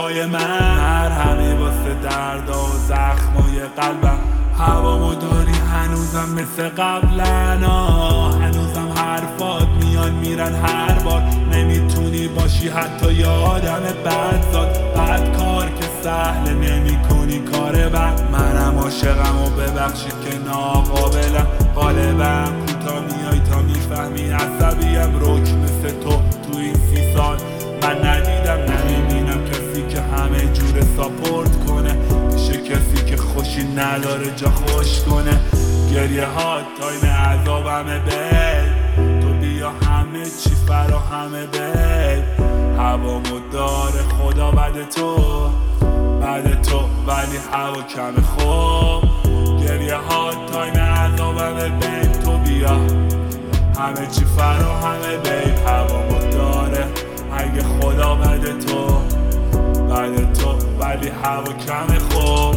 جای من، مرهمی واسه درد و زخمای قلبم. هوامو داری هنوزم مثل قبلا، هنوزم حرفات میان میرن هر بار. نمیتونی باشی حتی یادم بدزاد، بد کار که سهل نمی کنی کار بد. منم عاشقم و ببخشید که ناقابلم، غالبم کوتا میای تا میفهمی عصبیم. رک مثل تو این 30 سال من ندیدم، نمیبینم کسی که همه جور ساپورت کنه، میشه کسی که خوشی نداره جا خوش کنه. گریه ها تایم عذابمه بیل، تو بیا همه چی فراهمه بیل. هوامو داره خدا بعد تو ولی هوا کمه خوب. گریه ها تایم عذابمه بیل، تو بیا همه چی فراهمه بیل. هوامو داره اگه خدا بعد تو ولی هوا کمه خوب.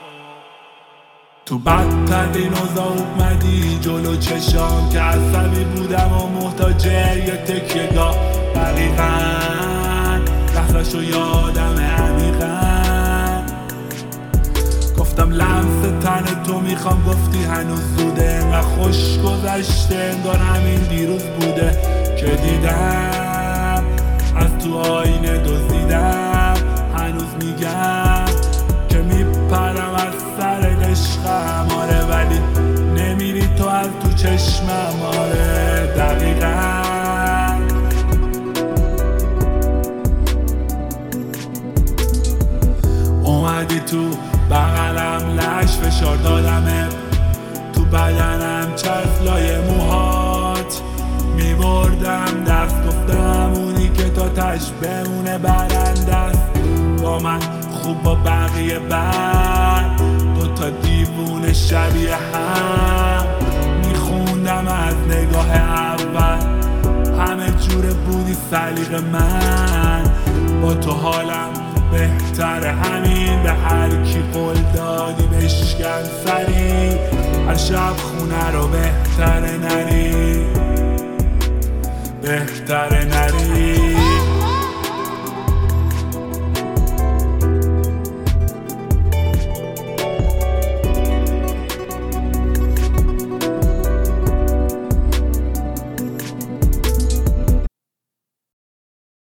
تو بدترین اوضاع اومدی جلو چشام که عصبی بودم و محتاج یه تکیه‌گاه. دقیقاً لحظه‌شو یادم عمیقاً، گفتم لمس تن تو میخوام، گفتی هنوز زوده. انقدر خوش گذشته انگار همین دیروز بوده که دیدم از تو آینه دزدیدم. هنوز میگم که میپرم از سر عشقم، آره ولی نمیری تو از تو چشمم. آره دقیقاً اومدی تو بغلم، لش فشار دادمه تو بدنم، چرخلای موهات میبردم دست. گفتم اونی که تا تش بمونه برنده است، با من خوب با بقیه بد. دوتا دیوونه شبیه هم میخوندم از نگاه اول، همه جوره بودی سلیقه من. با تو حالم بهتره، همین به هر کی قول دادی بشکن سری. هر شب خونه رو بهتره نری